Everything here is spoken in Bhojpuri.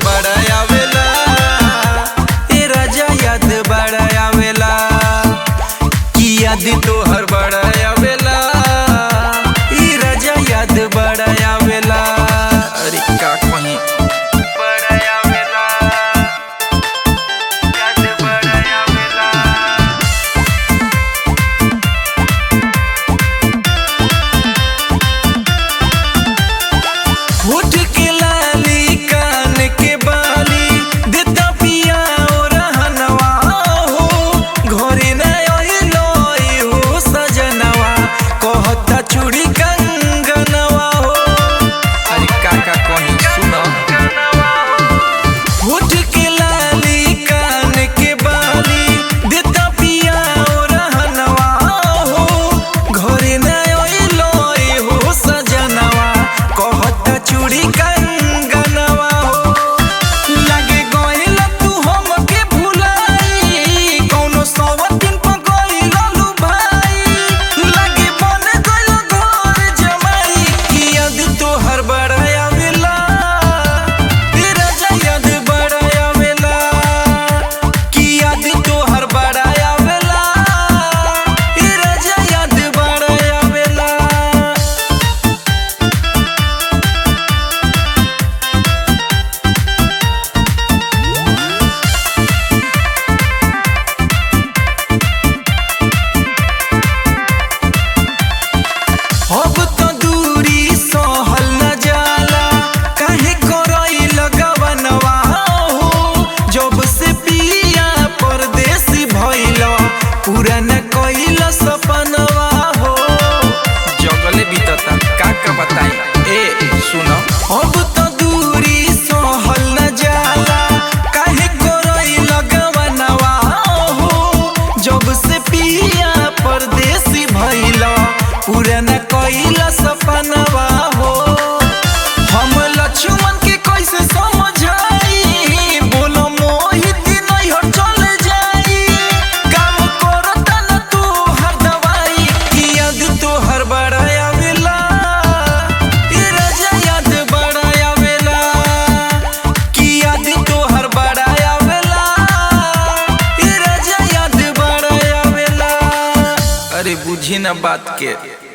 बड़ा आवेला, ए राजा याद बड़ा आवेला, कि याद तोहर बड़ा आवेला, ए राजा याद बड़ा आवेला। अरे का कहीं पुराना कोइला सपनवा हो जगले बीतता का बताई। ए सुनो अब तो दूरी सहल न जाला, काहे कोरई लगवनवा हो जब से पिया परदेसी भइला, पुराना कोइला सपनवा हो। हम लक्ष्मण के कैसे समझाई, बोलो मोहित नहीं हो चल जाई, काम करता न तू हर दवाई, कि याद तोहर बड़ा आवेला, ए राजा याद बड़ा आवेला, कि याद तोहर बड़ा आवेला, ए राजा याद बड़ा आवेला। अरे बुझी ना बात के।